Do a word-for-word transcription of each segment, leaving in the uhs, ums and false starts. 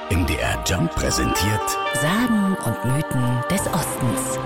M D R Jump präsentiert Sagen und Mythen des Ostens.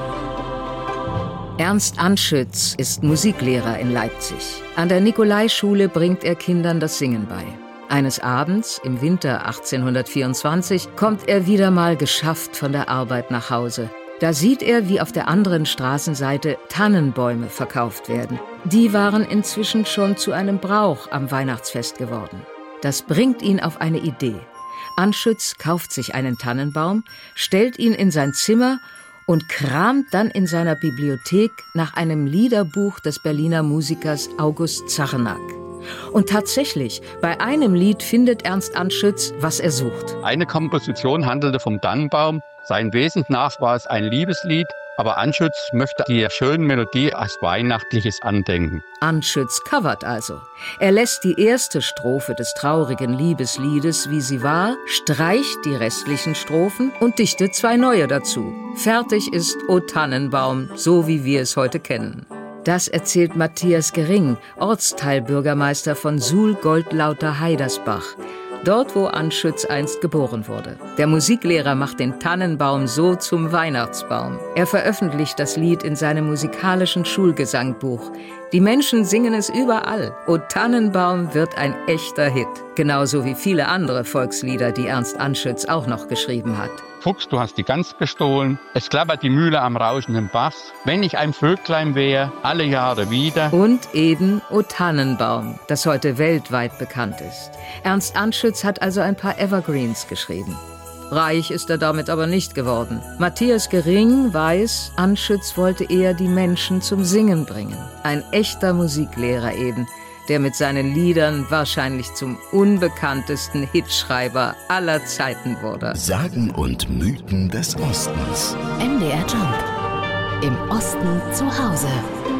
Ernst Anschütz ist Musiklehrer in Leipzig. An der Nikolaischule bringt er Kindern das Singen bei. Eines Abends, im Winter achtzehnhundertvierundzwanzig, kommt er wieder mal geschafft von der Arbeit nach Hause. Da sieht er, wie auf der anderen Straßenseite Tannenbäume verkauft werden. Die waren inzwischen schon zu einem Brauch am Weihnachtsfest geworden. Das bringt ihn auf eine Idee. Anschütz kauft sich einen Tannenbaum, stellt ihn in sein Zimmer und kramt dann in seiner Bibliothek nach einem Liederbuch des Berliner Musikers August Zarnack. Und tatsächlich, bei einem Lied findet Ernst Anschütz, was er sucht. Eine Komposition handelte vom Tannenbaum. Sein Wesen nach war es ein Liebeslied, aber Anschütz möchte die schöne Melodie als weihnachtliches Andenken. Anschütz covert also. Er lässt die erste Strophe des traurigen Liebesliedes, wie sie war, streicht die restlichen Strophen und dichtet zwei neue dazu. Fertig ist O Tannenbaum, so wie wir es heute kennen. Das erzählt Matthias Gering, Ortsteilbürgermeister von Suhl-Goldlauter-Heidersbach. Dort, wo Anschütz einst geboren wurde. Der Musiklehrer macht den Tannenbaum so zum Weihnachtsbaum. Er veröffentlicht das Lied in seinem musikalischen Schulgesangbuch. Die Menschen singen es überall. O Tannenbaum wird ein echter Hit. Genauso wie viele andere Volkslieder, die Ernst Anschütz auch noch geschrieben hat. Fuchs, du hast die Gans gestohlen. Es klappert die Mühle am rauschenden Bach. Wenn ich ein Vöglein wär, alle Jahre wieder. Und eben O Tannenbaum, das heute weltweit bekannt ist. Ernst Anschütz hat also ein paar Evergreens geschrieben. Reich ist er damit aber nicht geworden. Matthias Gering weiß, Anschütz wollte eher die Menschen zum Singen bringen. Ein echter Musiklehrer eben, der mit seinen Liedern wahrscheinlich zum unbekanntesten Hitschreiber aller Zeiten wurde. Sagen und Mythen des Ostens. M D R Jump. Im Osten zu Hause.